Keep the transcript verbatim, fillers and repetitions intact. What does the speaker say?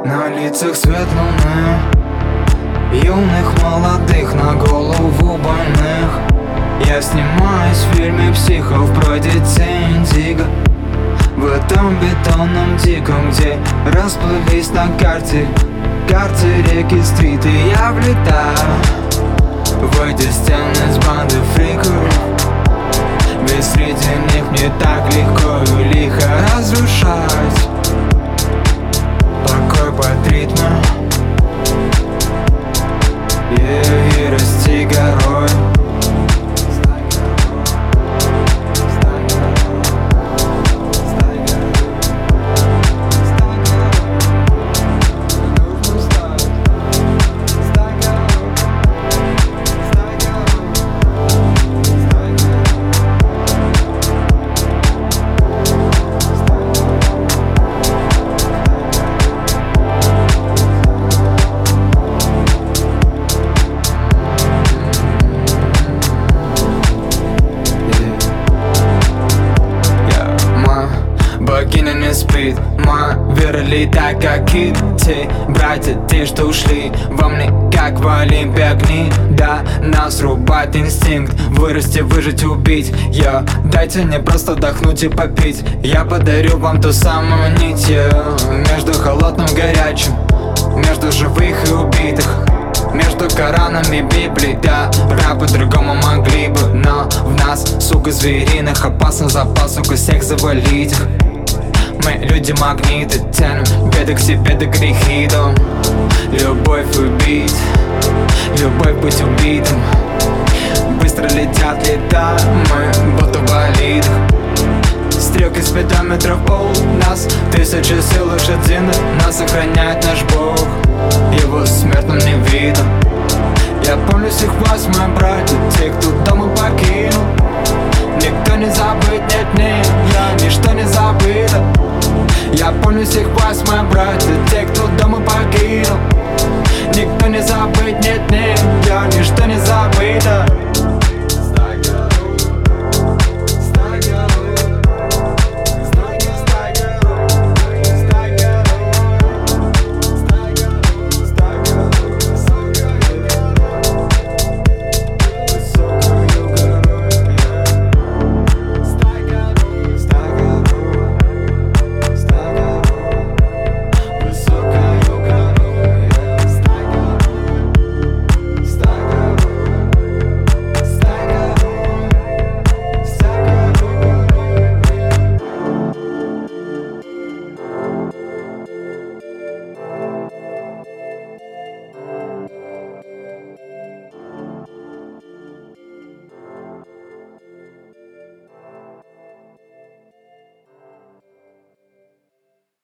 На лицах свет луны, юных, молодых, на голову больных. Я снимаюсь в фильме психов про детей индиго. В этом бетонном диком, где расплылись на карте Карте реки стрит, и я влетаю в эти стены с банды фриков. Ведь среди них мне так легко и лихо разрушать покой под ритмы, yeah, и расти горой. Богиня не спит, моя вера летает как кит. Те братья, те, что ушли во мне, как в Олимпе огни. Да, нас рубает инстинкт вырасти, выжить, убить. Я, дайте мне просто вдохнуть и попить. Я подарю вам ту самую нить, yeah, между холодным и горячим, между живых и убитых, между Кораном и Библией. Да, раб по-другому могли бы, но в нас, сука, звериных опасно запас, сука, всех завалить их. Мы люди-магниты, тянем беды к себе, да грехи дом. Любовь убить, любовь быть убитым. Быстро летят лета, мы будто в болидах. Стрелки спидометров пол нас, тысячи сил лошадиных. Нас охраняет наш Бог его смертным невидом. Я помню всех вас, мои братья, те, кто дом и покинул. Никто не забыт, нет, нет, я, ничто не забыто. Я помню всех